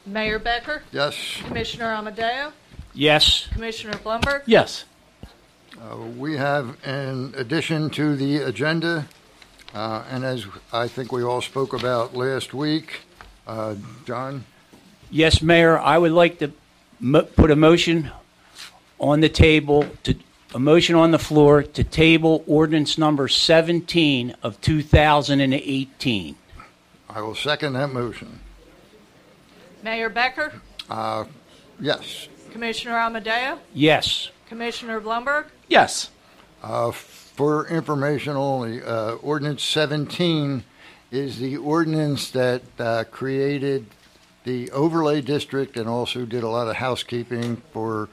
Mayor Becker? Yes. Commissioner Amadeo? Yes. Commissioner Blumberg? Yes. We have, in addition to the agenda, and as I think we all spoke about last week, John? Yes, Mayor, I would like to put a motion on the table, a motion on the floor to table ordinance number 17 of 2018. I will second that motion. Mayor Becker? Yes. Commissioner Amadeo? Yes. Commissioner Blumberg? Yes. For information only, ordinance 17 is the ordinance that created the overlay district and also did a lot of housekeeping for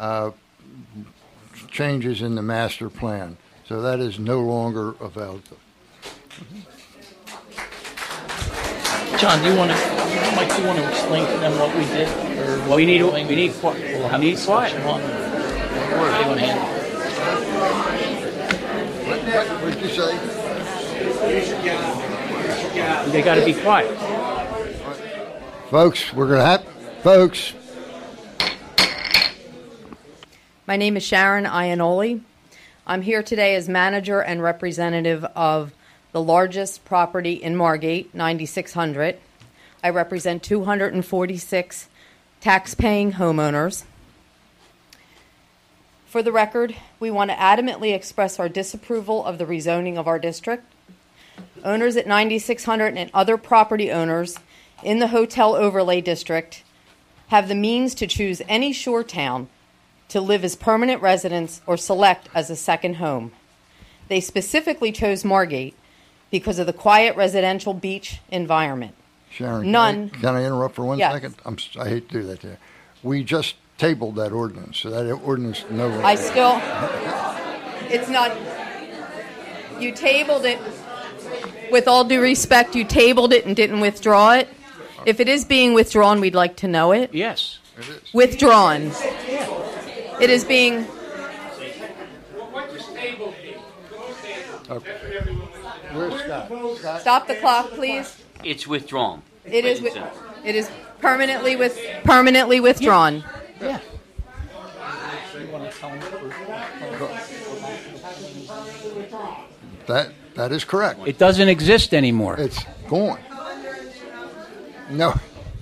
changes in the master plan. So that is no longer available. John, do you want to explain to them what we did? Or what We need we're doing? quiet. We'll have a discussion on it. They want to handle it. What did you say? They got to be quiet. Folks, we're going to have, folks. My name is Sharon Iannoli. I'm here today as manager and representative of the largest property in Margate, 9600. I represent 246 tax-paying homeowners. For the record, we want to adamantly express our disapproval of the rezoning of our district. Owners at 9600 and other property owners in the hotel overlay district have the means to choose any shore town to live as permanent residents or select as a second home. They specifically chose Margate because of the quiet residential beach environment. Sharon, None. Can I interrupt for 1 Yes. second? I hate to do that to you. We just tabled that ordinance, so that ordinance no longer. It's not, you tabled it, with all due respect, you tabled it and didn't withdraw it. If it is being withdrawn, we'd like to know it. Yes. It is. Withdrawn. It is being, Okay. Where's Scott? Scott? stop the clock, please. It's withdrawn. It is permanently withdrawn. Yeah. That is correct. It doesn't exist anymore. It's gone. No.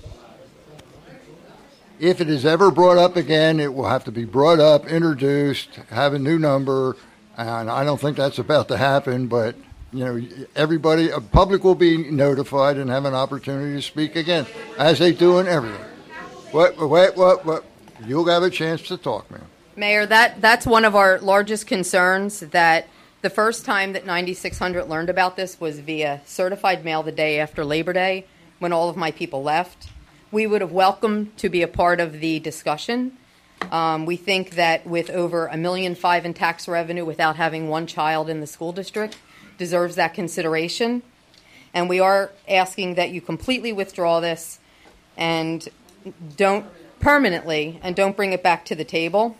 If it is ever brought up again, it will have to be brought up, introduced, have a new number, and I don't think that's about to happen, but everybody, public will be notified and have an opportunity to speak again, as they do in everything. What? You'll have a chance to talk, ma'am. Mayor, that's one of our largest concerns, that the first time that 9600 learned about this was via certified mail the day after Labor Day, when all of my people left. We would have welcomed to be a part of the discussion. We think that with over $1.5 million in tax revenue without having one child in the school district deserves that consideration. And we are asking that you completely withdraw this and don't permanently, and don't bring it back to the table.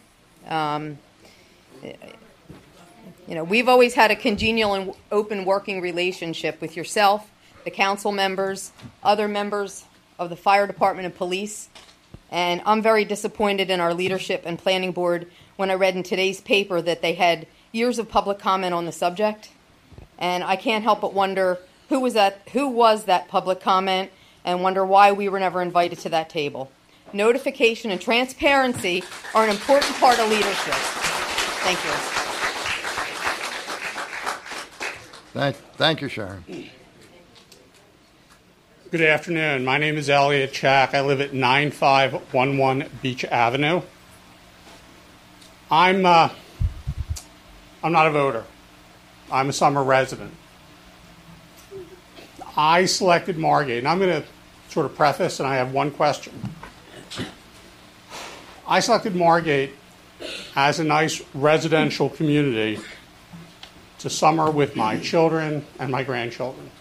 We've always had a congenial and open working relationship with yourself, the council members, other members of the fire department and police. And I'm very disappointed in our leadership and planning board when I read in today's paper that they had years of public comment on the subject. And I can't help but wonder who was that public comment, and wonder why we were never invited to that table. Notification and transparency are an important part of leadership. Thank you. Thank you, Sharon. Good afternoon. My name is Elliot Chack. I live at 9511 Beach Avenue. I'm not a voter. I'm a summer resident. I selected Margate, and I'm going to sort of preface, and I have one question. I selected Margate as a nice residential community to summer with my children and my grandchildren.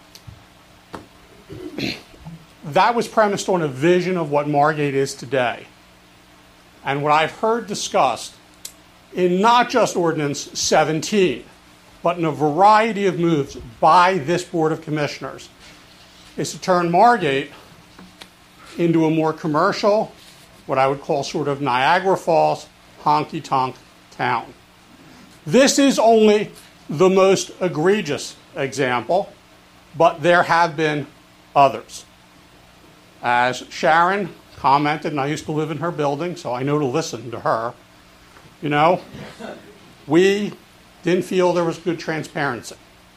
That was premised on a vision of what Margate is today. And what I've heard discussed in not just Ordinance 17, but in a variety of moves by this Board of Commissioners, is to turn Margate into a more commercial, what I would call sort of Niagara Falls, honky-tonk town. This is only the most egregious example, but there have been others. As Sharon commented, and I used to live in her building, so I know to listen to her, you know, we didn't feel there was good transparency.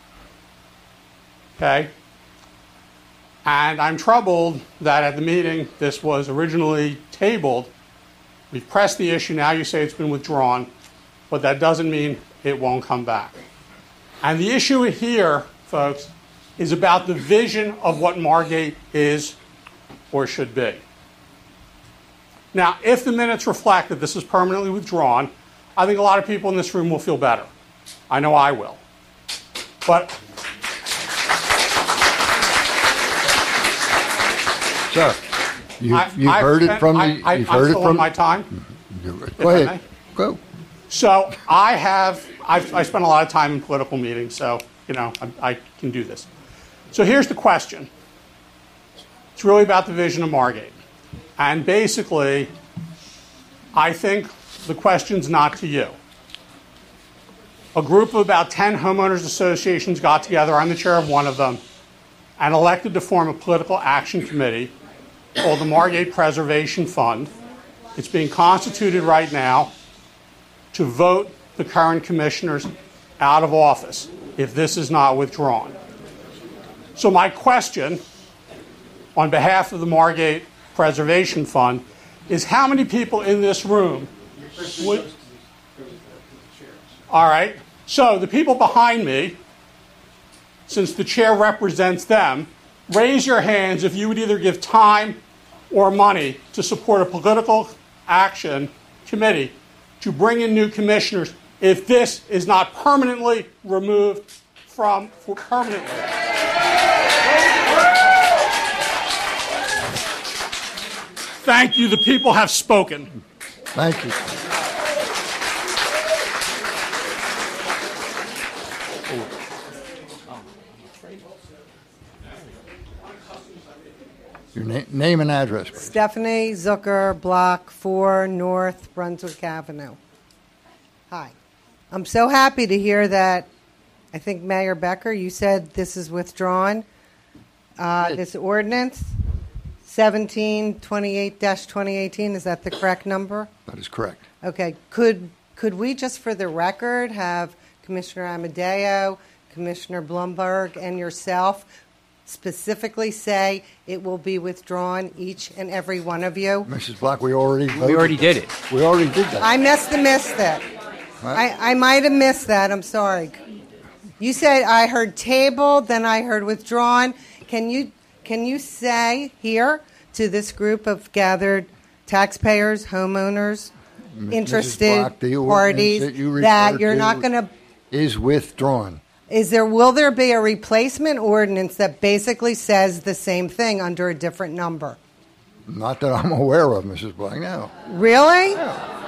Okay? And I'm troubled that at the meeting this was originally tabled. We've pressed the issue, now you say it's been withdrawn, but that doesn't mean it won't come back. And the issue here, folks, is about the vision of what Margate is or should be. Now, if the minutes reflect that this is permanently withdrawn, I think a lot of people in this room will feel better. I know I will. But Sir, you've heard it from the. You've heard it from my time. Go ahead. Go. So I spent a lot of time in political meetings, so you know I can do this. So here's the question. It's really about the vision of Margate, and basically, I think the question's not to you. A group of about 10 homeowners associations got together. I'm the chair of one of them, and elected to form a political action committee called the Margate Preservation Fund. It's being constituted right now to vote the current commissioners out of office if this is not withdrawn. So my question on behalf of the Margate Preservation Fund is how many people in this room would... All right, so the people behind me, since the chair represents them, raise your hands if you would either give time or money to support a political action committee to bring in new commissioners if this is not permanently removed from permanently. Thank you. The people have spoken. Thank you. Your name and address, please. Stephanie Zucker, Block 4, North Brunswick Avenue. Hi. I'm so happy to hear that. I think Mayor Becker, you said this is withdrawn. This ordinance, 1728-2018, is that the correct number? That is correct. Okay. Could we just for the record have Commissioner Amadeo, Commissioner Blumberg, and yourself specifically say it will be withdrawn, each and every one of you? Mrs. Black, we already voted. We already did it. We already did that. I must have missed that. I might have missed that. I'm sorry. You said I heard tabled, then I heard withdrawn. Can you say here to this group of gathered taxpayers, homeowners, interested Black, the parties that you're not going to is withdrawn. Will there be a replacement ordinance that basically says the same thing under a different number? Not that I'm aware of, Mrs. Black. No. Really?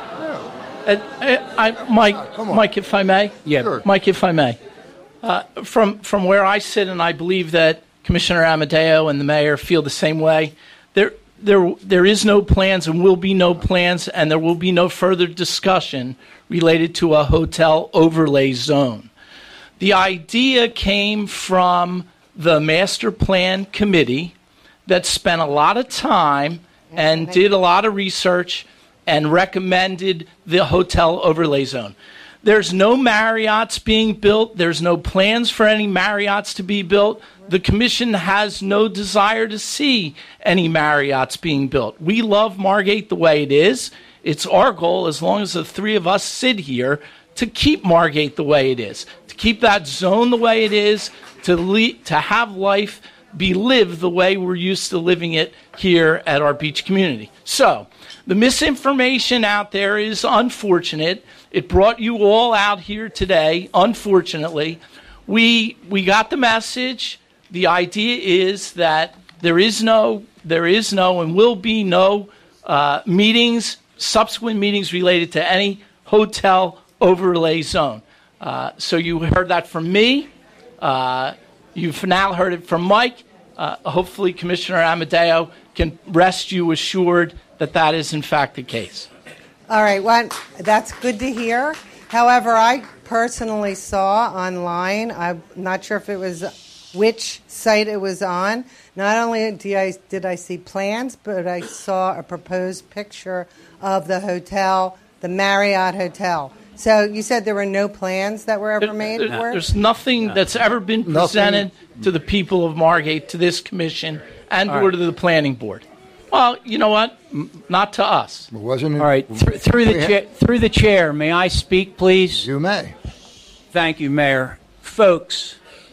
Mike, if I may. Yeah. Sure. Mike, if I may. From where I sit, and I believe that Commissioner Amadeo and the mayor feel the same way, there is no plans and will be no plans, and there will be no further discussion related to a hotel overlay zone. The idea came from the master plan committee that spent a lot of time and did a lot of research and recommended the hotel overlay zone. There's no Marriotts being built. There's no plans for any Marriotts to be built. The commission has no desire to see any Marriotts being built. We love Margate the way it is. It's our goal, as long as the three of us sit here, to keep Margate the way it is, to keep that zone the way it is, to have life be lived the way we're used to living it here at our beach community. So, the misinformation out there is unfortunate. It brought you all out here today, unfortunately. We got the message. The idea is that there is no and will be no meetings, subsequent meetings related to any hotel overlay zone. So you heard that from me. You've now heard it from Mike. Hopefully Commissioner Amadeo can rest you assured that that is in fact the case. All right, well, that's good to hear. However, I personally saw online, I'm not sure if it was which site it was on, not only did I see plans, but I saw a proposed picture of the hotel, the Marriott Hotel. So you said there were no plans that were ever made for it? There's nothing that's ever been presented to the people of Margate, to this commission, and or to the planning board. Well, you know what? Not to us. Wasn't it? All right, through the chair, may I speak, please? You may. Thank you, Mayor. Folks,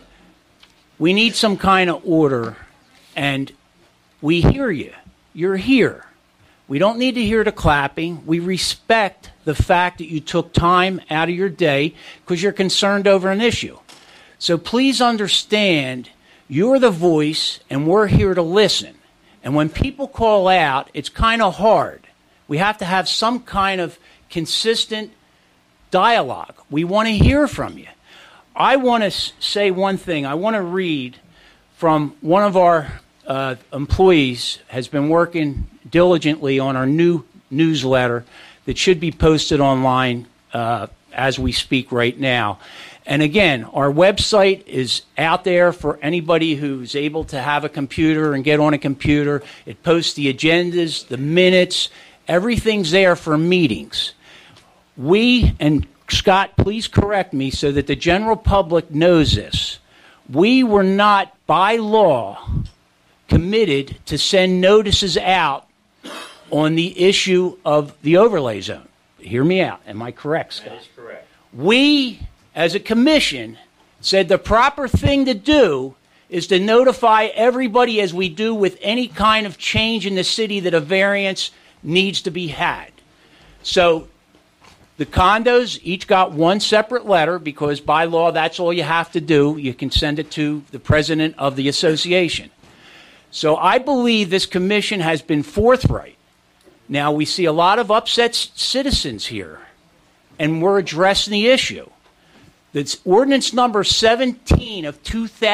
we need some kind of order, and we hear you. You're here. We don't need to hear the clapping. We respect the fact that you took time out of your day because you're concerned over an issue. So please understand, you're the voice, and we're here to listen. And when people call out, it's kind of hard. We have to have some kind of consistent dialogue. We want to hear from you. I want to say one thing. I want to read from one of our employees has been working diligently on our new newsletter that should be posted online as we speak right now. And again, our website is out there for anybody who's able to have a computer and get on a computer. It posts the agendas, the minutes, everything's there for meetings. We, and Scott, please correct me so that the general public knows this. We were not, by law, committed to send notices out on the issue of the overlay zone. Hear me out. Am I correct, Scott? That is correct. We, as a commission, said the proper thing to do is to notify everybody, as we do with any kind of change in the city, that a variance needs to be had. So the condos each got one separate letter because by law that's all you have to do. You can send it to the president of the association. So I believe this commission has been forthright. Now we see a lot of upset citizens here, and we're addressing the issue. That's ordinance number 17 of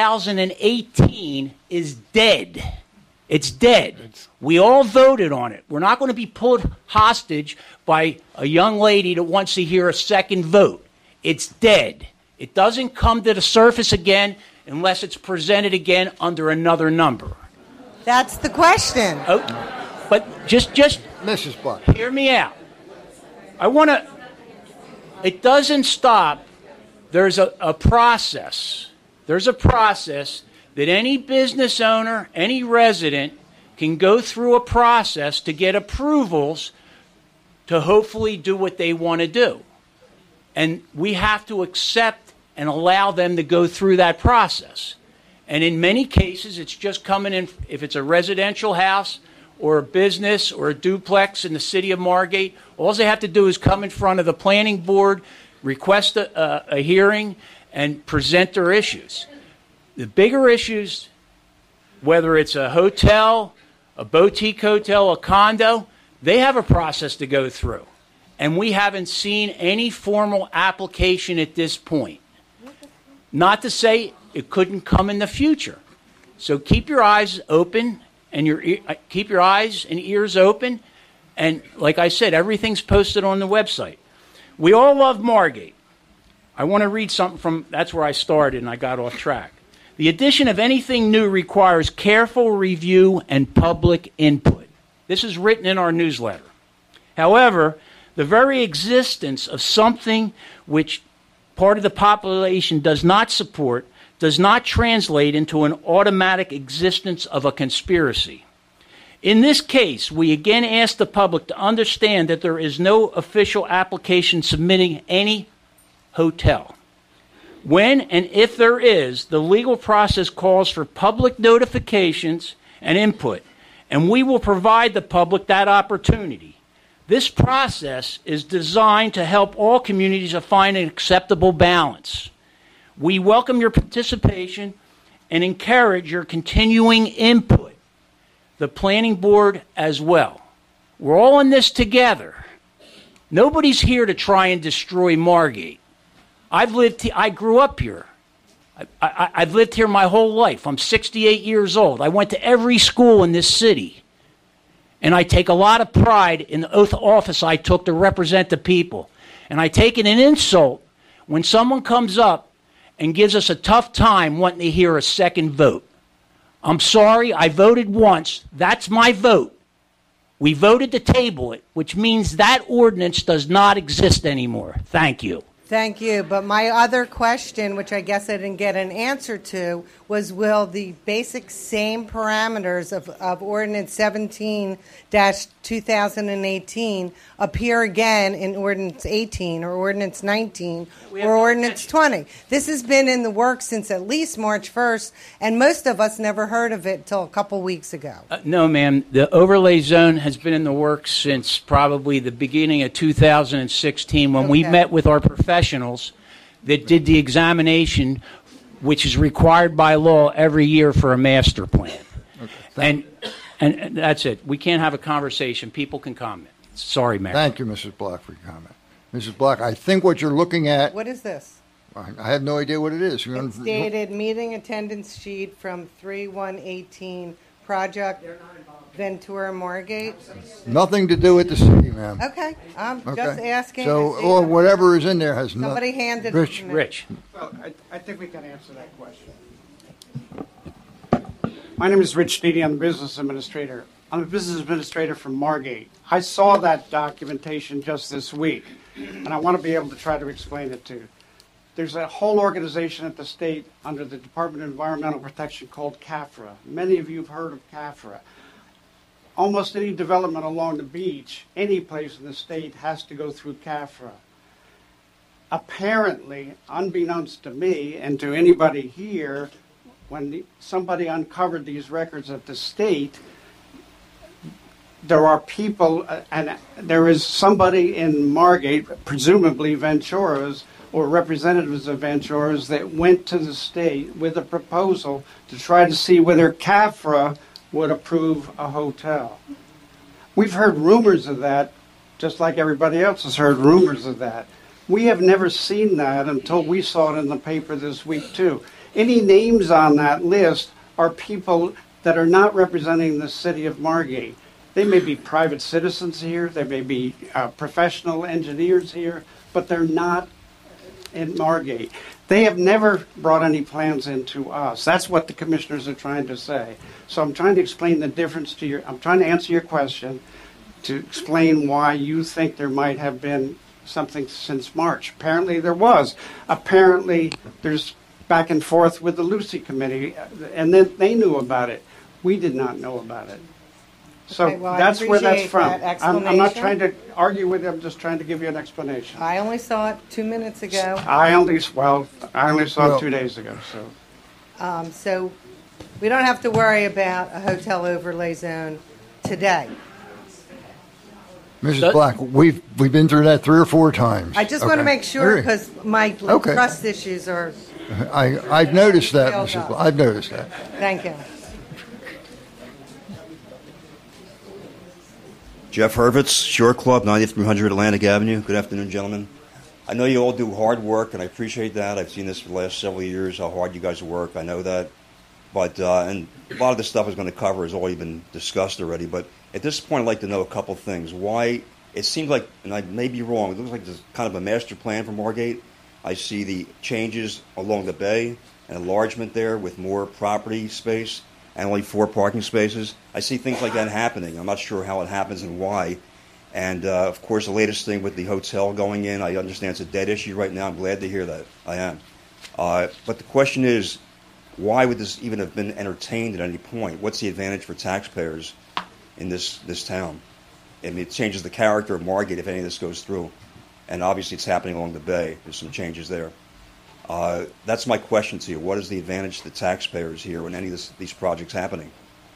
2018 is dead. It's dead. We all voted on it. We're not going to be pulled hostage by a young lady that wants to hear a second vote. It's dead. It doesn't come to the surface again unless it's presented again under another number. That's the question. Oh, but just Mrs. Buck. hear me out. I want to. It doesn't stop. There's a process. There's a process that any business owner, any resident can go through a process to get approvals to hopefully do what they want to do. And we have to accept and allow them to go through that process. And in many cases, it's just coming in, if it's a residential house or a business or a duplex in the city of Margate, all they have to do is come in front of the planning board, request a hearing, and present their issues. The bigger issues, whether it's a hotel, a boutique hotel, a condo, they have a process to go through. And we haven't seen any formal application at this point. Not to say it couldn't come in the future. So keep your eyes open and keep your eyes and ears open. And like I said, everything's posted on the website. We all love Margate. I want to read something from, that's where I started and I got off track. The addition of anything new requires careful review and public input. This is written in our newsletter. However, the very existence of something which part of the population does not support does not translate into an automatic existence of a conspiracy. In this case, we again ask the public to understand that there is no official application submitting any hotel. When and if there is, the legal process calls for public notifications and input, and we will provide the public that opportunity. This process is designed to help all communities to find an acceptable balance. We welcome your participation and encourage your continuing input. The planning board as well. We're all in this together. Nobody's here to try and destroy Margate. I grew up here. I've lived here my whole life. I'm 68 years old. I went to every school in this city. And I take a lot of pride in the oath of office I took to represent the people. And I take it an insult when someone comes up and gives us a tough time wanting to hear a second vote. I'm sorry, I voted once. That's my vote. We voted to table it, which means that ordinance does not exist anymore. Thank you. Thank you. But my other question, which I guess I didn't get an answer to, was will the basic same parameters of Ordinance 17-2018 appear again in Ordinance 18 or Ordinance 19 or Ordinance 20? This has been in the works since at least March 1st, and most of us never heard of it until a couple weeks ago. No, ma'am. The overlay zone has been in the works since probably the beginning of 2016 when we met with our professionals that did the examination, which is required by law every year for a master plan. And that's it. We can't have a conversation. People can comment. Sorry, Mayor. Thank you, Mrs. Block, for your comment. Mrs. Block, I think what you're looking at, What is this? I have no idea what it is. You're It's dated meeting attendance sheet from 3/1/18, Project Ventura Margate. Nothing to do with the city, ma'am. Okay, I'm Okay. just asking. So, to see or if whatever is in there has nothing. Somebody handed Rich, it to me. Rich. Well, I think we can answer that question. My name is Rich Needy. I'm the business administrator. I'm a business administrator from Margate. I saw that documentation just this week, and I want to be able to try to explain it to you. There's a whole organization at the state under the Department of Environmental Protection called CAFRA. Many of you have heard of CAFRA. Almost any development along the beach, any place in the state, has to go through CAFRA. Apparently, unbeknownst to me and to anybody here, when somebody uncovered these records at the state, there are people, and there is somebody in Margate, presumably Ventura's, or representatives of Ventura's, that went to the state with a proposal to try to see whether CAFRA would approve a hotel. We've heard rumors of that, just like everybody else has heard rumors of that. We have never seen that until we saw it in the paper this week, too. Any names on that list are people that are not representing the city of Margate. They may be private citizens here, they may be professional engineers here, but they're not in Margate. They have never brought any plans into us. That's what the commissioners are trying to say. So I'm trying to explain the difference to I'm trying to answer your question to explain why you think there might have been something since March. Apparently there was. Apparently there's back and forth with the Lucy Committee, and then they knew about it. We did not know about it. So Okay, well, I that's where that's appreciate from. that I'm not explanation. trying to argue with you. I'm just trying to give you an explanation. I only saw it 2 minutes ago. I only saw Well- it 2 days ago. So So we don't have to worry about a hotel overlay zone today. Mrs. Black, we've been through that 3 or 4 times. I just want to Okay. make sure Agree. because my Okay. trust issues are. I've noticed that, Build Mrs. up. Black. I've noticed that. Thank you. Jeff Hurwitz, Shore Club, 9300 Atlantic Avenue. Good afternoon, gentlemen. I know you all do hard work, and I appreciate that. I've seen this for the last several years, how hard you guys work. I know that. But and a lot of the stuff is going to cover has already been discussed already. But at this point, I'd like to know a couple things. Why it seems like, and I may be wrong, it looks like there's kind of a master plan for Margate. I see the changes along the bay, an enlargement there with more property space and only 4 parking spaces. I see things like that happening. I'm not sure how it happens and why. And, of course, the latest thing with the hotel going in, I understand it's a dead issue right now. I'm glad to hear that. I am. But the question is, why would this even have been entertained at any point? What's the advantage for taxpayers in this town? I mean, it changes the character of Margate if any of this goes through. And obviously it's happening along the bay. There's some changes there. That's my question to you. What is the advantage to the taxpayers here when any of these projects happening?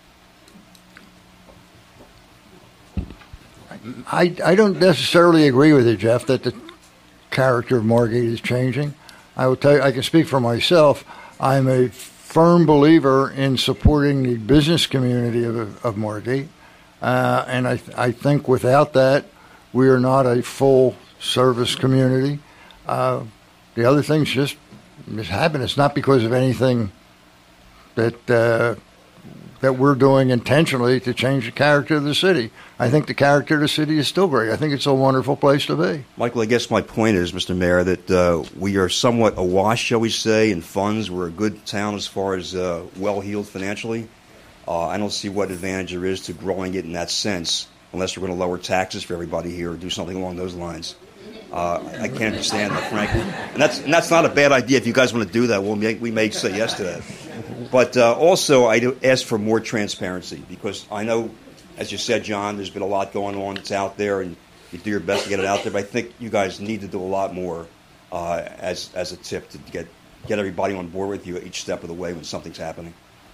I don't necessarily agree with you, Jeff, that the character of Margate is changing. I will tell you, I can speak for myself. I'm a firm believer in supporting the business community of Margate. And I think without that, we are not a full service community. The other things just happen. It's not because of anything that that we're doing intentionally to change the character of the city. I think the character of the city is still great. I think it's a wonderful place to be. Michael, I guess my point is, Mr. Mayor, that we are somewhat awash, shall we say, in funds. We're a good town as far as well-heeled financially. I don't see what advantage there is to growing it in that sense, unless we're going to lower taxes for everybody here or do something along those lines. I can't understand that, frankly. And that's not a bad idea. If you guys want to do that, we may say yes to that. But also, I do ask for more transparency, because I know, as you said, John, there's been a lot going on that's out there, and you do your best to get it out there. But I think you guys need to do a lot more as a tip to get everybody on board with you at each step of the way when something's happening.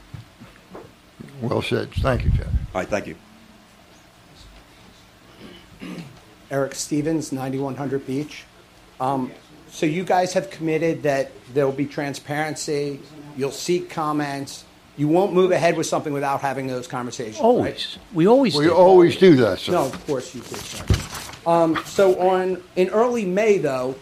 Well said. Thank you, Jeff. All right, thank you. Eric Stevens, 9100 Beach. So you guys have committed that there will be transparency, you'll seek comments, you won't move ahead with something without having those conversations, Always. right? We always We do. always do that, sir. No, of course you do, sir. So in early May, though,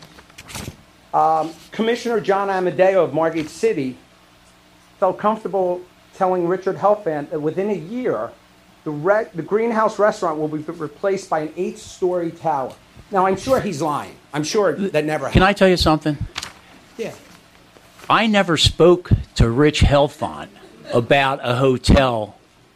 Commissioner John Amadeo of Margate City felt comfortable telling Richard Helfand that within a year, the Greenhouse restaurant will be replaced by an 8-story tower. Now, I'm sure he's lying. I'm sure that never happened. Can I tell you something? Yeah. I never spoke to Rich Helfand about a hotel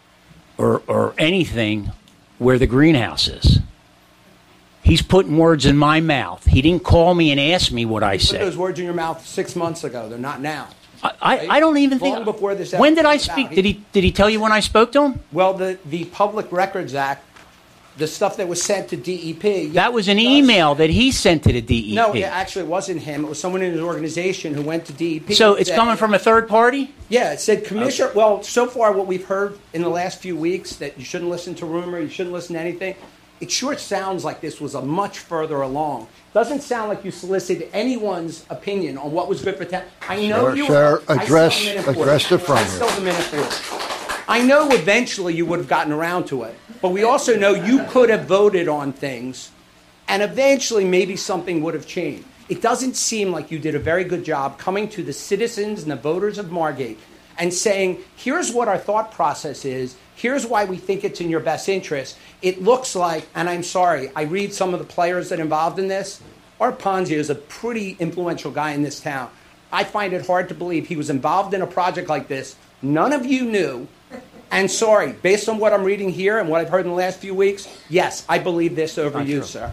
or anything where the greenhouse is. He's putting words in my mouth. He didn't call me and ask me what I You put said. those words in your mouth 6 months ago. They're not now. I don't even think. Long before this When did I episode came speak? out, Did he tell you when I spoke to him? Well, the Public Records Act, the stuff that was sent to DEP. That was an email that he sent to the DEP. No, actually, it wasn't him. It was someone in his organization who went to DEP. So and it's said- coming from a third party? Yeah, it said Commissioner. Well, so far what we've heard in the last few weeks that you shouldn't listen to rumor, you shouldn't listen to anything. It sure sounds like this was a much further along. Doesn't sound like you solicited anyone's opinion on what was good for town. I know you. Address the front I still have a minute for it. I know eventually you would have gotten around to it, but we also know you could have voted on things, and eventually maybe something would have changed. It doesn't seem like you did a very good job coming to the citizens and the voters of Margate and saying, here's what our thought process is, here's why we think it's in your best interest. It looks like, and I'm sorry, I read some of the players that are involved in this. Art Ponzio is a pretty influential guy in this town. I find it hard to believe he was involved in a project like this. None of you knew. And sorry, based on what I'm reading here and what I've heard in the last few weeks, yes, I believe this over you, sir.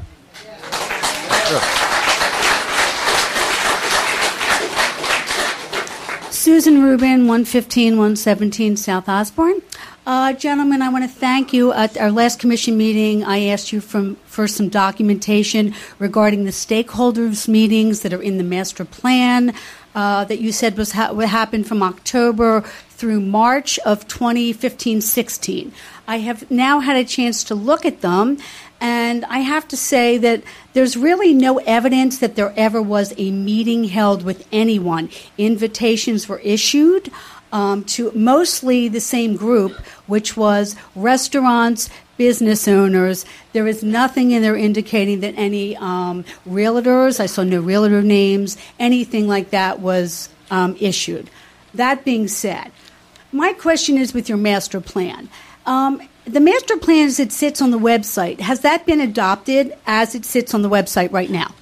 Susan Rubin, 115, 117 South Osborne. Gentlemen, I want to thank you. At our last commission meeting, I asked you for some documentation regarding the stakeholders meetings that are in the master plan that you said would happen from October through March of 2015-16. I have now had a chance to look at them, and I have to say that there's really no evidence that there ever was a meeting held with anyone. Invitations were issued to mostly the same group, which was restaurants, business owners. There is nothing in there indicating that any realtors, I saw no realtor names, anything like that was issued. That being said, my question is with your master plan. The master plan as it sits on the website, has that been adopted as it sits on the website right now?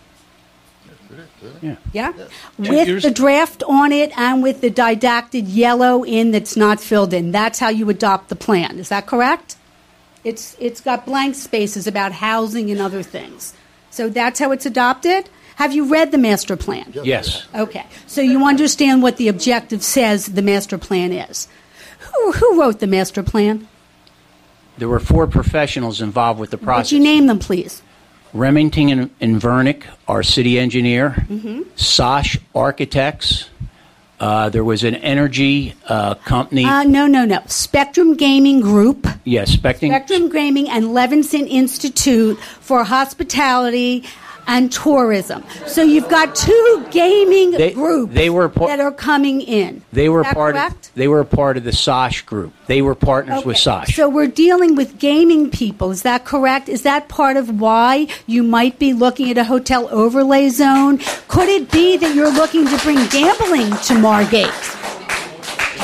Yeah? With the draft on it and with the didacted yellow in that's not filled in. That's how you adopt the plan. Is that correct? It's got blank spaces about housing and other things. So that's how it's adopted? Have you read the master plan? Yes. Okay. So you understand what the objective says the master plan is. Who wrote the master plan? There were 4 professionals involved with the process. Would you name them, please? Remington and Vernick, our city engineer. Mm-hmm. Sosh Architects. There was an energy company. No. Spectrum Gaming Group. Yes, Spectrum Gaming and Levinson Institute for Hospitality and Tourism. So you've got 2 gaming groups that are coming in. They were Is that correct? They were a part of the Sosh group. They were partners with Sosh. So we're dealing with gaming people. Is that correct? Is that part of why you might be looking at a hotel overlay zone? Could it be that you're looking to bring gambling to Margate?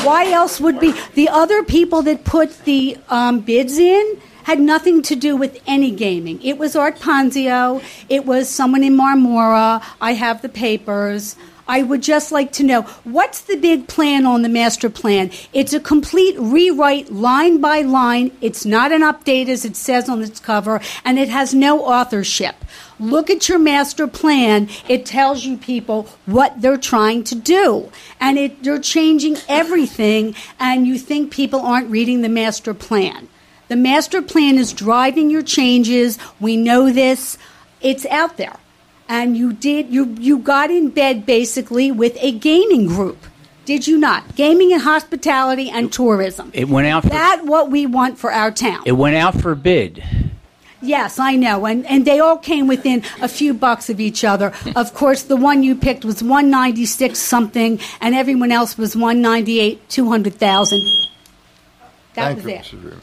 Why else would be the other people that put the bids in? Had nothing to do with any gaming. It was Art Ponzio. It was someone in Marmora. I have the papers. I would just like to know, what's the big plan on the master plan? It's a complete rewrite line by line. It's not an update as it says on its cover, and it has no authorship. Look at your master plan. It tells you people what they're trying to do. And they're changing everything, and you think people aren't reading the master plan. The master plan is driving your changes. We know this. It's out there. And you got in bed basically with a gaming group. Did you not? Gaming and hospitality and tourism. It went out for... That's what we want for our town. It went out for bid. Yes, I know. And they all came within a few bucks of each other. Of course, the one you picked was $196 something, and everyone else was $198, $200,000. That was it. Mrs. Rubin.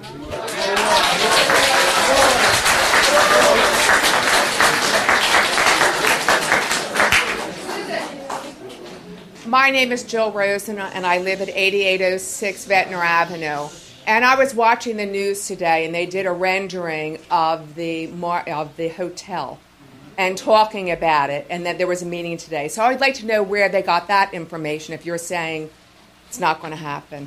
My name is Jill Rosen, and I live at 8806 Ventnor Avenue. And I was watching the news today, and they did a rendering of the hotel and talking about it, and that there was a meeting today. So I'd like to know where they got that information if you're saying it's not going to happen.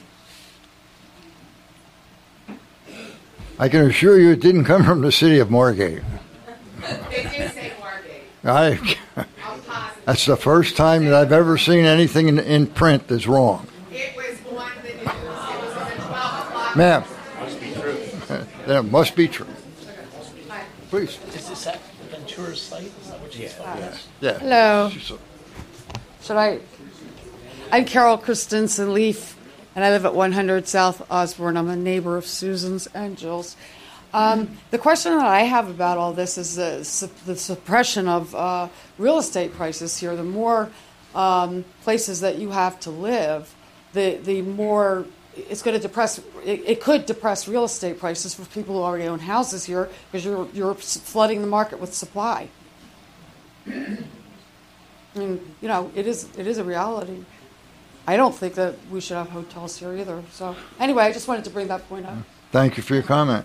I can assure you it didn't come from the city of Margate. They do say Margate. That's the first time that I've ever seen anything in print that's wrong. It was on the news. It was at 12 o'clock. Ma'am. Must be true. Then it must be true. Please. Is this at Ventura's site? Is that what you're talking about? Yeah. Hello. I'm Carol Christensen Leaf, and I live at 100 South Osborne. I'm a neighbor of Susan's and Jill's. The question that I have about all this is the suppression of real estate prices here. The more places that you have to live, the more it's going to depress. It could depress real estate prices for people who already own houses here because you're flooding the market with supply. I mean, it is a reality. I don't think that we should have hotels here either. So anyway, I just wanted to bring that point up. Thank you for your comment.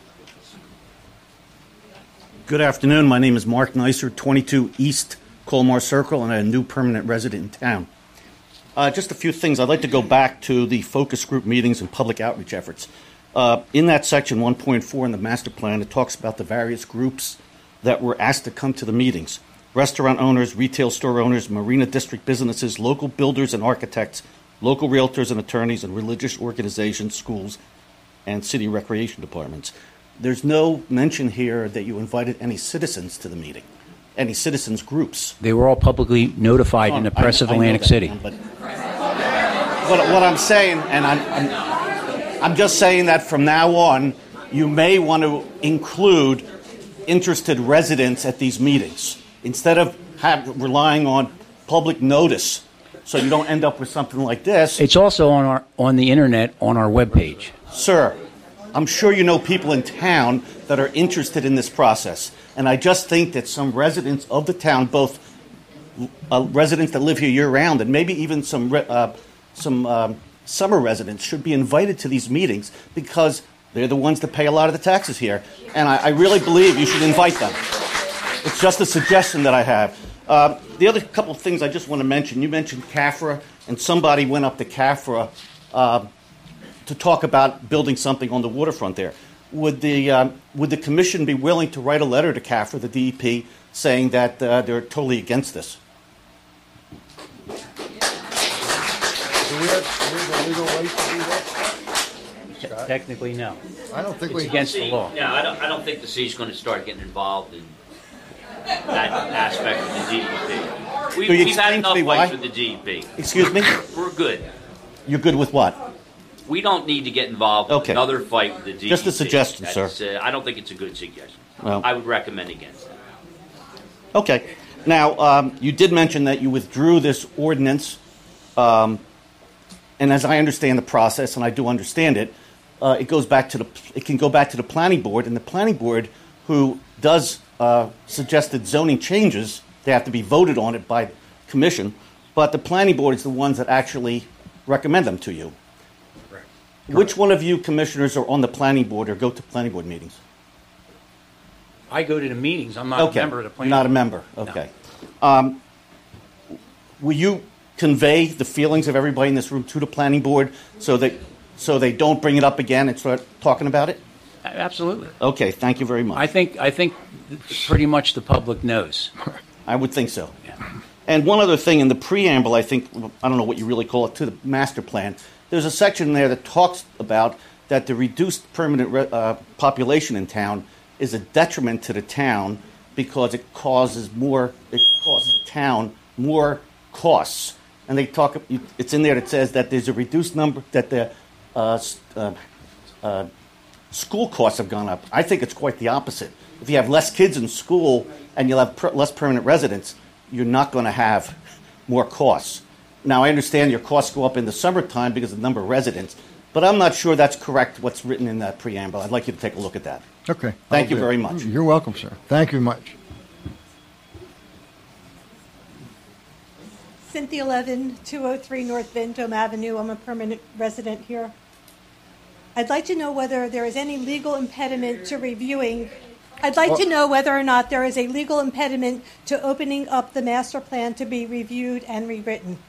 Good afternoon. My name is Mark Neisser, 22 East Colmar Circle, and I'm a new permanent resident in town. Just a few things. I'd like to go back to the focus group meetings and public outreach efforts. In that section 1.4 in the master plan, it talks about the various groups that were asked to come to the meetings. Restaurant owners, retail store owners, marina district businesses, local builders and architects, local realtors and attorneys, and religious organizations, schools, and city recreation departments. There's no mention here that you invited any citizens to the meeting, any citizens groups. They were all publicly notified in the press of Atlantic City. But what I'm saying, and I'm just saying that from now on, you may want to include interested residents at these meetings instead of relying on public notice, so you don't end up with something like this. It's also on the internet on our webpage. Sir, I'm sure you know people in town that are interested in this process, and I just think that some residents of the town, both residents that live here year-round and maybe even some summer residents, should be invited to these meetings because they're the ones that pay a lot of the taxes here, and I really believe you should invite them. It's just a suggestion that I have. The other couple of things I just want to mention, you mentioned CAFRA, and somebody went up to CAFRA to talk about building something on the waterfront there. Would the commission be willing to write a letter to CAFRA, the DEP, saying that they're totally against this? Do we have a legal right to do that? Technically, no. I don't think it's against the law. Yeah, I don't think the city's going to start getting involved in that aspect of the DEP. We've had enough fights with the DEP. Excuse me? We're good. You're good with what? We don't need to get involved in another fight with the DEP. Just a suggestion, sir. I don't think it's a good suggestion. Well, I would recommend against that. Okay. Now, you did mention that you withdrew this ordinance, and as I understand the process, and I do understand it, it can go back to the planning board, and the planning board, who does suggested zoning changes, they have to be voted on it by commission, but the planning board is the ones that actually recommend them to you. Which one of you commissioners are on the planning board or go to planning board meetings? I go to the meetings. I'm not a member of the planning Not a board. member. Okay. Will you convey the feelings of everybody in this room to the planning board so they don't bring it up again and start talking about it? Absolutely. Okay. Thank you very much. I think pretty much the public knows. I would think so. Yeah. And one other thing in the preamble, I don't know what you really call it, to the master plan. There's a section there that talks about that the reduced permanent population in town is a detriment to the town because it causes the town more costs. And they talk. It's in there that says that there's a reduced number that the school costs have gone up. I think it's quite the opposite. If you have less kids in school and you'll have less permanent residents, you're not going to have more costs. Now, I understand your costs go up in the summertime because of the number of residents, but I'm not sure that's correct what's written in that preamble. I'd like you to take a look at that. Okay. Thank you very much. You're welcome, sir. Thank you much. Cynthia Levin, 203 North Vendome Avenue. I'm a permanent resident here. I'd like to know whether there is any legal impediment to reviewing. I'd like to know whether or not there is a legal impediment to opening up the master plan to be reviewed and rewritten.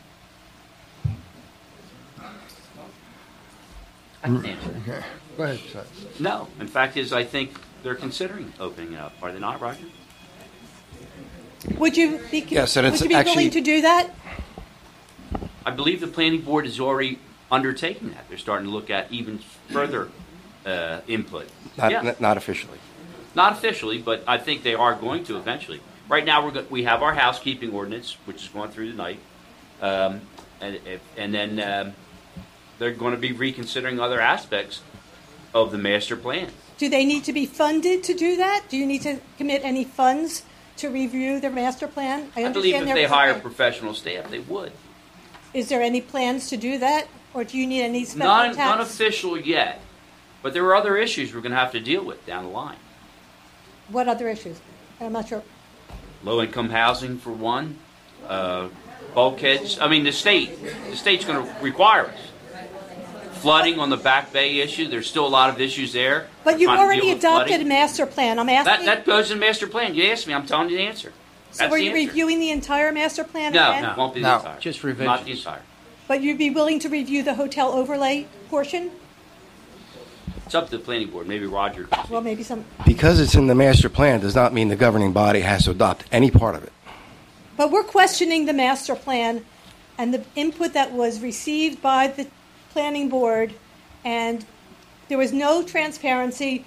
I can answer that. Okay. Go ahead, sir. No. In fact, I think they're considering opening it up. Are they not, Roger? Would you be, Yes, and it's would you be actually- willing to do that? I believe the planning board is already undertaking that. They're starting to look at even further input. Not officially. Not officially, but I think they are going to eventually. Right now, we have our housekeeping ordinance, which is going through tonight, and then they're going to be reconsidering other aspects of the master plan. Do they need to be funded to do that? Do you need to commit any funds to review the master plan? I believe if they hire professional staff, they would. Is there any plans to do that, or do you need any special Not tax? official yet, but there are other issues we're going to have to deal with down the line. What other issues? I'm not sure. Low-income housing, for one. Bulkheads. I mean, the state's going to require us. Flooding on the Back Bay issue. There's still a lot of issues there. But you've Trying to already deal with adopted flooding. a master plan. I'm asking. That goes in the master plan. You asked me. I'm telling you the answer. So That's are the you answer. reviewing the entire master plan No, again? it won't be the entire. Just Not the revisions. entire. But you'd be willing to review the hotel overlay portion? It's up to the planning board. Maybe Roger can Well, maybe some. Because it's in the master plan does not mean the governing body has to adopt any part of it. But we're questioning the master plan and the input that was received by the planning board, and there was no transparency.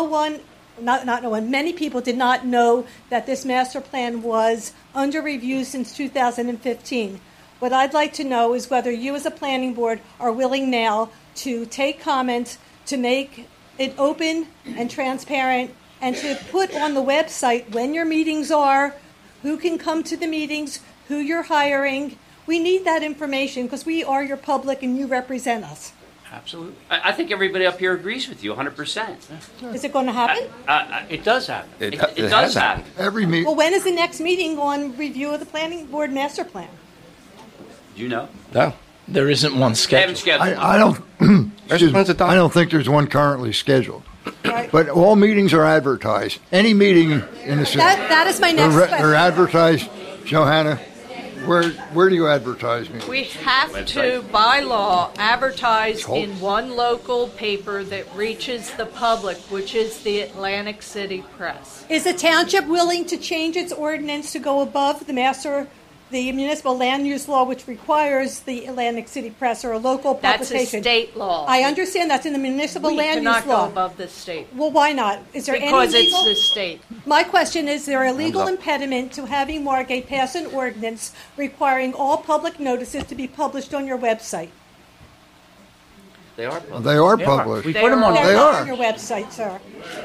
Many people did not know that this master plan was under review since 2015. What I'd like to know is whether you as a planning board are willing now to take comments, to make it open and transparent, and to put on the website when your meetings are, who can come to the meetings, who you're hiring. We need that information because we are your public and you represent us. Absolutely. I think everybody up here agrees with you 100%. Is it going to happen? It does happen. It does happen. Every meeting. Well, when is the next meeting on review of the planning board master plan? Do you know? No. There isn't one They haven't scheduled. scheduled I don't. excuse me, I don't think there's one currently scheduled. But all meetings are advertised. Any meeting in the city. That is my next question. They're advertised. Johanna, where do you advertise me? We have to, by law, advertise in one local paper that reaches the public, which is the Atlantic City Press. Is the township willing to change its ordinance to go above the municipal land use law, which requires the Atlantic City Press or a local That's publication? a state law. I understand that's in the municipal We land cannot use law. go above the state. Well, why not? Is there Because any it's legal? the state. My question is there a legal up. impediment to having Margate pass an ordinance requiring all public notices to be published on your website? They are public. They are published. We put them on. They're They not are. on your website, sir.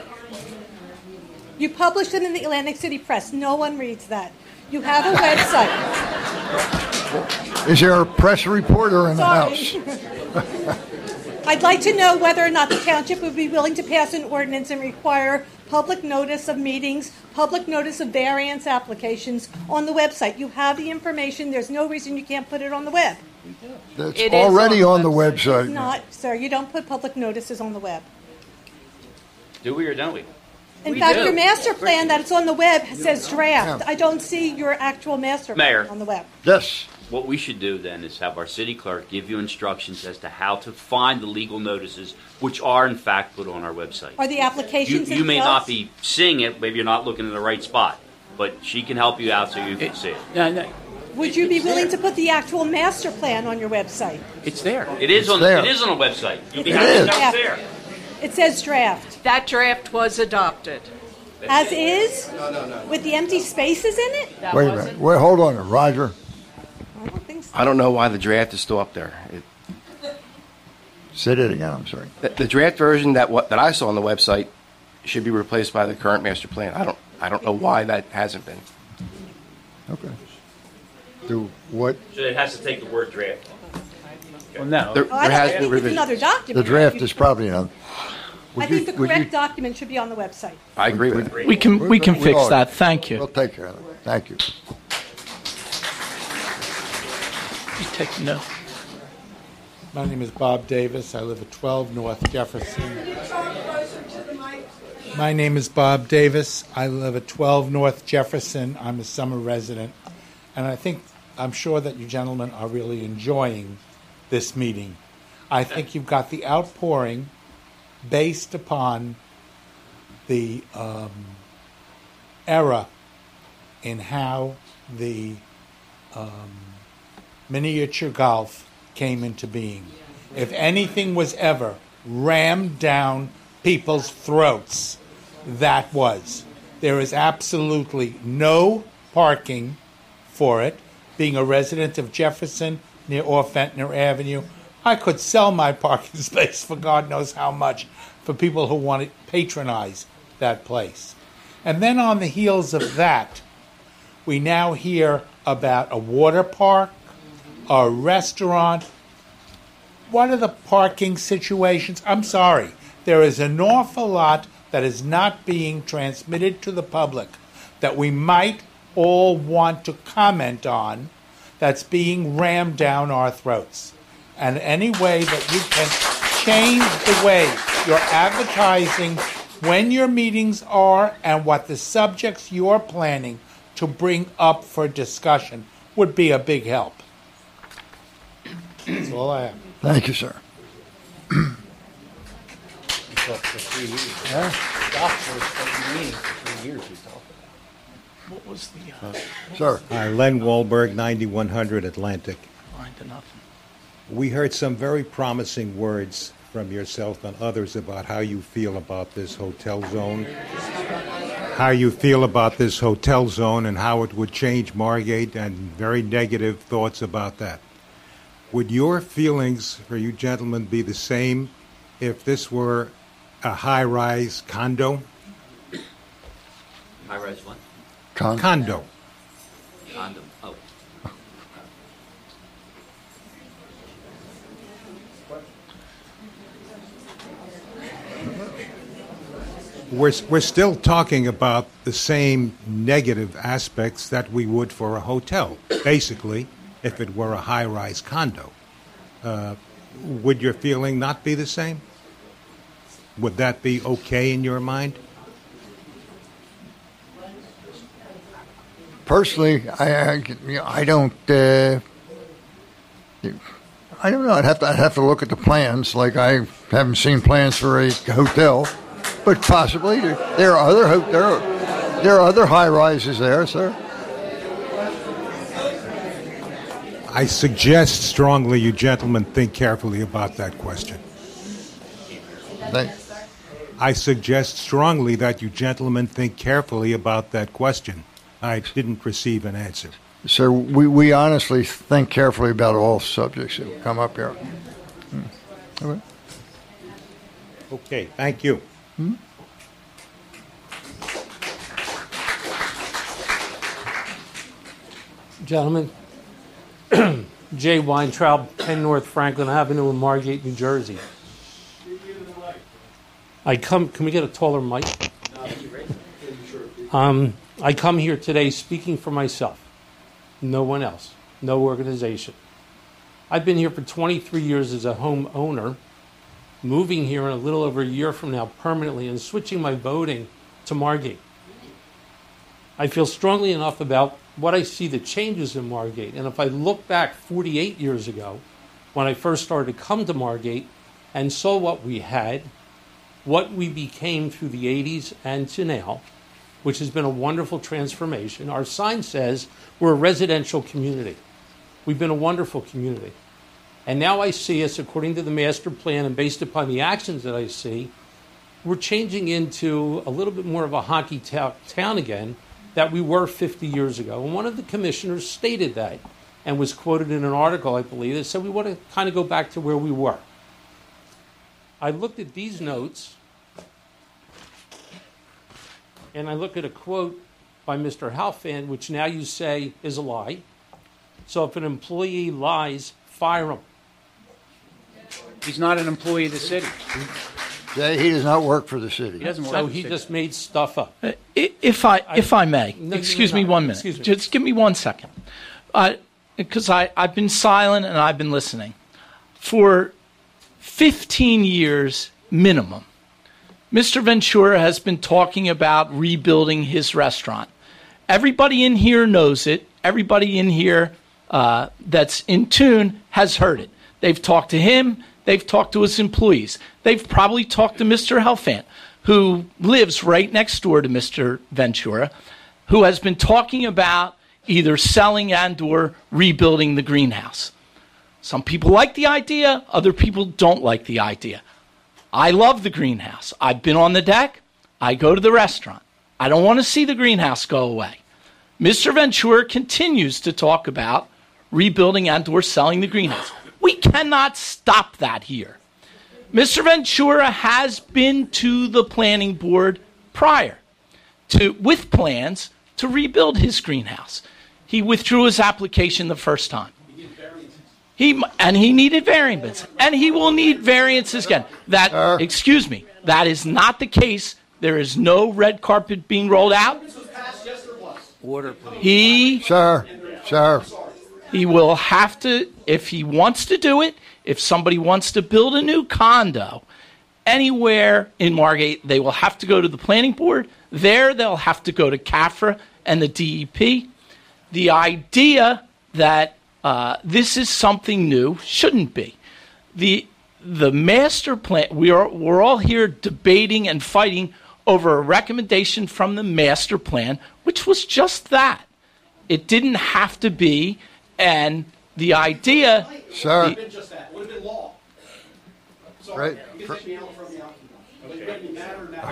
You publish them in the Atlantic City Press. No one reads that. You have a website. Is there a press reporter in the Sorry. house? I'd like to know whether or not the township would be willing to pass an ordinance and require public notice of meetings, public notice of variance applications on the website. You have the information. There's no reason you can't put it on the web. That's It is already on the It's website. not, sir, you don't put public notices on the web. Do we or don't we? In We fact, do. your master plan that it's on the web says draft. Yeah. I don't see your actual master Mayor. plan on the web. Yes. What we should do then is have our city clerk give you instructions as to how to find the legal notices, which are in fact put on our website. Are the applications You may not themselves- be seeing it, maybe you're not looking in the right spot, but she can help you out so you can see it. Would you be willing to put the actual master plan on your website? It's there. It is It's on. there. It is on a website. You'll be It happy to is. know it's there. It says draft. That draft was adopted. As is? With the empty spaces in it? Wait a minute. Wait, hold on, Roger. I don't know why the draft is still up there. Say it again. I'm sorry. The draft version that I saw on the website should be replaced by the current master plan. I don't know why that hasn't been. Okay. Do what? So it has to take the word draft. Well, no. There I has think been it's revision. another document. The draft is probably another. I think the correct document should be on the website. I agree with it. We can fix are. that. Thank you. We'll take care of it. Thank you. Just take note. My name is Bob Davis. I live at 12 North Jefferson. My name is Bob Davis. I live at 12 North Jefferson. I'm a summer resident. And I'm sure that you gentlemen are really enjoying this meeting. I think you've got the outpouring based upon the era in how the miniature golf came into being. If anything was ever rammed down people's throats, that was. There is absolutely no parking for it. Being a resident of Jefferson near off Ventnor Avenue, I could sell my parking space for God knows how much for people who want to patronize that place. And then on the heels of that, we now hear about a water park, a restaurant. What are the parking situations? I'm sorry. There is an awful lot that is not being transmitted to the public that we might all want to comment on that's being rammed down our throats. And any way that you can change the way you're advertising when your meetings are and what the subjects you're planning to bring up for discussion would be a big help. That's all I have. Thank you, sir. What was the... Sir. Hi, Len Wahlberg, 9100 Atlantic. Line to nothing. We heard some very promising words from yourself and others about how you feel about this hotel zone. How you feel about this hotel zone and how it would change Margate, and very negative thoughts about that. Would your feelings for you gentlemen be the same if this were a high-rise condo? High-rise what? Condo. Condom. Oh. We're still talking about the same negative aspects that we would for a hotel, basically, if it were a high-rise condo. Would your feeling not be the same? Would that be okay in your mind? Personally, I don't. I don't know. I'd have to look at the plans. Like I haven't seen plans for a hotel, but possibly there are other high rises there, sir. I suggest strongly you gentlemen think carefully about that question. I suggest strongly that you gentlemen think carefully about that question. I didn't receive an answer. Sir, we honestly think carefully about all subjects that come up here. Okay. Okay, thank you. Gentlemen, Jay Weintraub, 10 North Franklin Avenue in Margate, New Jersey. Can we get a taller mic? I come here today speaking for myself, no one else, no organization. I've been here for 23 years as a homeowner, moving here in a little over a year from now permanently and switching my voting to Margate. I feel strongly enough about what I see the changes in Margate. And if I look back 48 years ago, when I first started to come to Margate and saw what we had, what we became through the 80s and to now, which has been a wonderful transformation. Our sign says we're a residential community. We've been a wonderful community. And now I see us, according to the master plan and based upon the actions that I see, we're changing into a little bit more of a honky town again that we were 50 years ago. And one of the commissioners stated that and was quoted in an article, I believe, that said we want to kind of go back to where we were. I looked at these notes, and I look at a quote by Mr. Halfand, which now you say is a lie. So if an employee lies, fire him. He's not an employee of the city. Jay, he does not work for the city. He doesn't work So for the he city. just made stuff up. If I may, No, excuse no, me no, 1 minute. excuse me. Just give me 1 second. Because I've been silent and I've been listening. For 15 years minimum, Mr. Ventura has been talking about rebuilding his restaurant. Everybody in here knows it. Everybody in here that's in tune has heard it. They've talked to him. They've talked to his employees. They've probably talked to Mr. Helfand, who lives right next door to Mr. Ventura, who has been talking about either selling and or rebuilding the greenhouse. Some people like the idea. Other people don't like the idea. I love the greenhouse. I've been on the deck. I go to the restaurant. I don't want to see the greenhouse go away. Mr. Ventura continues to talk about rebuilding and or selling the greenhouse. We cannot stop that here. Mr. Ventura has been to the planning board prior with plans to rebuild his greenhouse. He withdrew his application the first time. He needed variances, and he will need variances again. Excuse me, that is not the case. There is no red carpet being rolled out. Order, please. Sir. He will have to, if he wants to do it, if somebody wants to build a new condo anywhere in Margate, they will have to go to the planning board. There, they'll have to go to CAFRA and the DEP. The idea that this is something new shouldn't be. The master plan, we're all here debating and fighting over a recommendation from the master plan, which was just that. It didn't have to be, and the idea... Sir. It would have been just that. It would have been law. Sorry. Right. You can take me out from the occupant. But it doesn't matter now.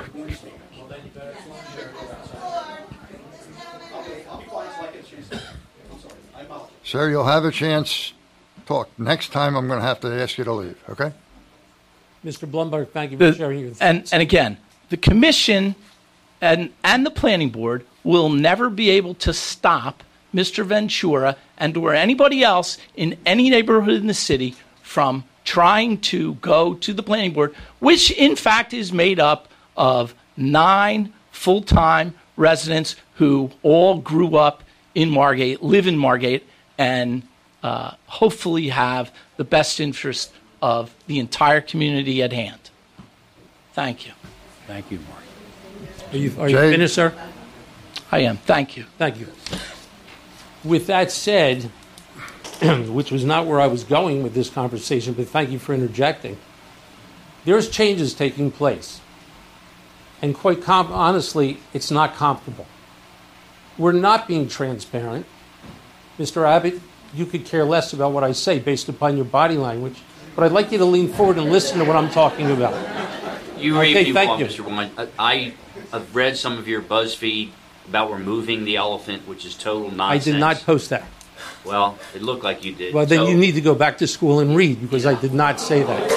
I'll be quiet so I get a chance. I'm sorry. I apologize. Sir, you'll have a chance to talk. Next time, I'm going to have to ask you to leave, okay? Mr. Blumberg, thank you for sharing your thoughts. And again, the commission and the planning board will never be able to stop Mr. Ventura and or anybody else in any neighborhood in the city from trying to go to the planning board, which in fact is made up of 9 full-time residents who all grew up in Margate, live in Margate, and hopefully have the best interest of the entire community at hand. Thank you. Thank you, Mark. Are you finished, sir? I am. Thank you. Thank you. With that said, which was not where I was going with this conversation, but thank you for interjecting. There's changes taking place. And quite honestly, it's not comfortable. We're not being transparent. Mr. Abbott, you could care less about what I say based upon your body language, but I'd like you to lean forward and listen to what I'm talking about. You read Okay, me thank one, you. Mr. Wine. I've read some of your BuzzFeed about removing the elephant, which is total I nonsense. did not post that. Well, it looked like you did. Well, then So- you need to go back to school and read because I did not say that.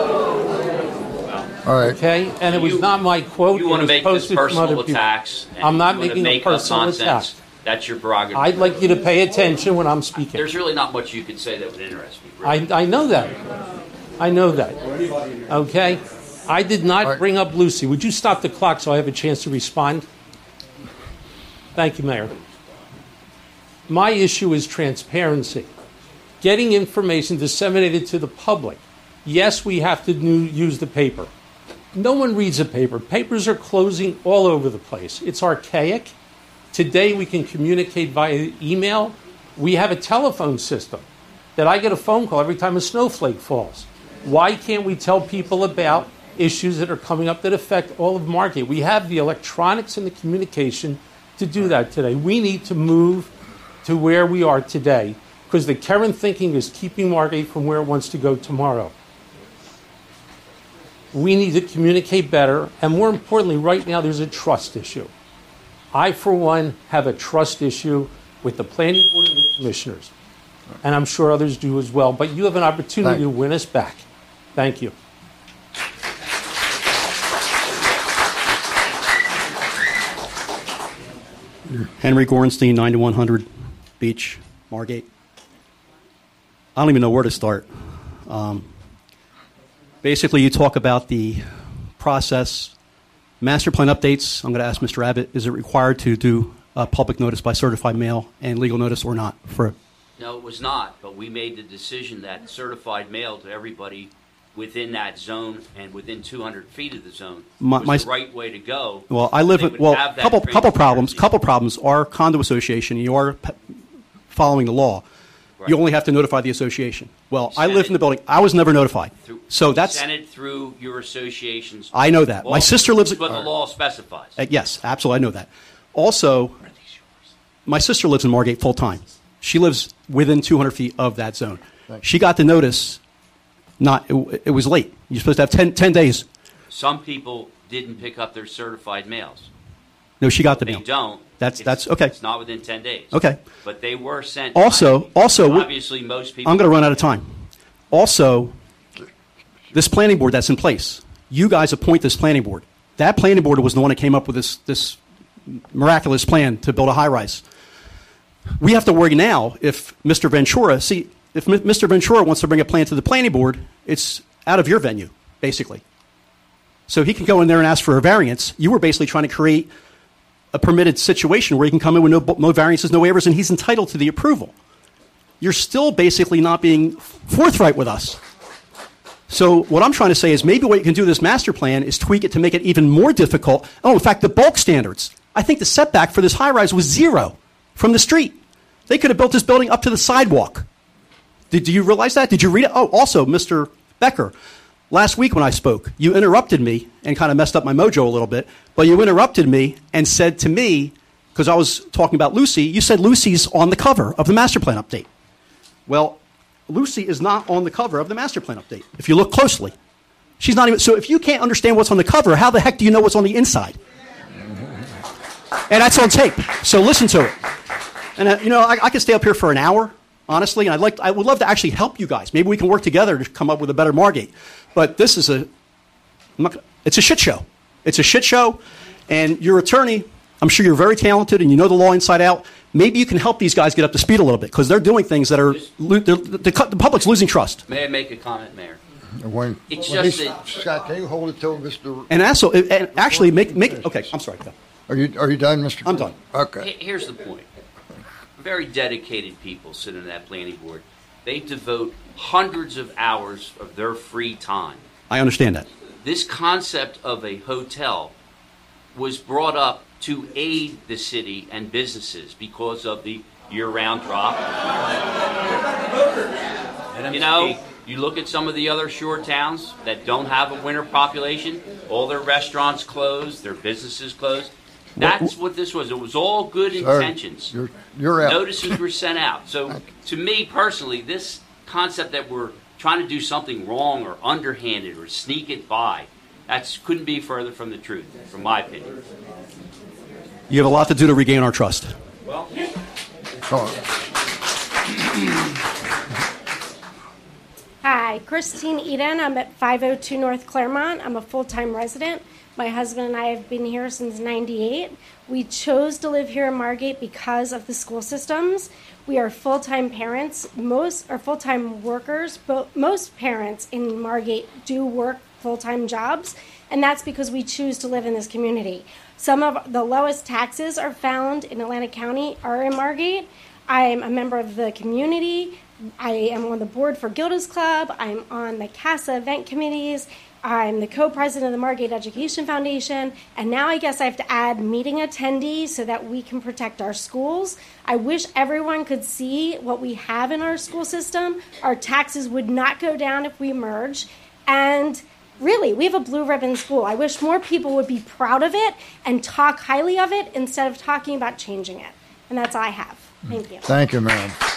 All right. Okay? And it was not my quote. You it want to was make this posted from personal other people. attacks. and I'm not you wanna making a make up personal nonsense. attack. That's your prerogative. I'd like you to pay attention when I'm speaking. There's really not much you could say that would interest me. Really. I know that. I know that. Okay? I did not bring up Lucy. Would you stop the clock so I have a chance to respond? Thank you, Mayor. My issue is transparency. getting information disseminated to the public. Yes, we have to use the paper. No one reads the paper. Papers are closing all over the place. It's archaic. Today we can communicate via email. We have a telephone system that I get a phone call every time a snowflake falls. Why can't we tell people about issues that are coming up that affect all of Margate? We have the electronics and the communication to do that today. We need to move to where we are today because the current thinking is keeping Margate from where it wants to go tomorrow. We need to communicate better, and more importantly, right now there's a trust issue. I, for one, have a trust issue with the planning board and the commissioners, and I'm sure others do as well, but you have an opportunity to win us back. Thank you. Henry Gorenstein, 9100 Beach, Margate. I don't even know where to start. Basically, you talk about the process. Master plan updates, I'm going to ask Mr. Abbott, is it required to do public notice by certified mail and legal notice or not? No, it was not, but we made the decision that certified mail to everybody within that zone and within 200 feet of the zone was the right way to go. Well, I live with, couple problems. Our condo association, you are following the law. Right. You only have to notify the association. Well, I live in the building. I was never notified. So that's sent it through your association's. I know that. My sister lives. What the law specifies. Yes, absolutely. I know that. Also, my sister lives in Margate full time. She lives within 200 feet of that zone. She got the notice. It was late. You're supposed to have 10 days. Some people didn't pick up their certified mails. No, she got the mail. They don't. That's okay. It's not within 10 days. Okay. But they were sent. Also, obviously, most people. I'm going to run out of time. Also, this planning board that's in place, you guys appoint this planning board. That planning board was the one that came up with this miraculous plan to build a high-rise. We have to worry now if Mr. Ventura, if Mr. Ventura wants to bring a plan to the planning board, it's out of your venue, basically. So he can go in there and ask for a variance. You were basically trying to create a permitted situation where he can come in with no variances, no waivers, and he's entitled to the approval. You're still basically not being forthright with us. So what I'm trying to say is maybe what you can do with this master plan is tweak it to make it even more difficult. Oh, in fact, the bulk standards. I think the setback for this high-rise was 0 from the street. They could have built this building up to the sidewalk. Do you realize that? Did you read it? Oh, also, Mr. Becker, last week when I spoke, you interrupted me and kind of messed up my mojo a little bit, but you interrupted me and said to me, because I was talking about Lucy, you said Lucy's on the cover of the master plan update. Well, Lucy is not on the cover of the master plan update, if you look closely. She's not even, so if you can't understand what's on the cover, how the heck do you know what's on the inside? And that's on tape, so listen to it. And I could stay up here for an hour, honestly, and I would love to actually help you guys. Maybe we can work together to come up with a better Margate. But this is it's a shit show. It's a shit show, and your attorney, I'm sure you're very talented and you know the law inside out. Maybe you can help these guys get up to speed a little bit because they're doing things that are the public's losing trust. May I make a comment, Mayor? Scott, can you hold it till Mr. And also, actually, make okay. I'm sorry. Are you done, Mr. I'm done. Okay. Here's the point. Very dedicated people sit in that planning board. They devote hundreds of hours of their free time. I understand that. This concept of a hotel was brought up to aid the city and businesses because of the year-round drop. You look at some of the other shore towns that don't have a winter population, all their restaurants closed, their businesses closed. That's what this was. It was all good intentions. You're out. Notices were sent out. So to me personally, this concept that we're trying to do something wrong or underhanded or sneak it by, that couldn't be further from the truth, from my opinion. You have a lot to do to regain our trust. Well, Hi, Christine Eden. I'm at 502 North Claremont. I'm a full-time resident. My husband and I have been here since '98. We chose to live here in Margate because of the school systems. We are full-time parents. Most are full-time workers, but most parents in Margate do work full-time jobs, and that's because we choose to live in this community. Some of the lowest taxes are found in Atlantic County are in Margate. I am a member of the community. I am on the board for Gilda's Club. I'm on the CASA event committees. I'm the co-president of the Margate Education Foundation. And now I guess I have to add meeting attendees so that we can protect our schools. I wish everyone could see what we have in our school system. Our taxes would not go down if we merge. And really, we have a blue ribbon school. I wish more people would be proud of it and talk highly of it instead of talking about changing it. And that's all I have. Thank you. Thank you, ma'am.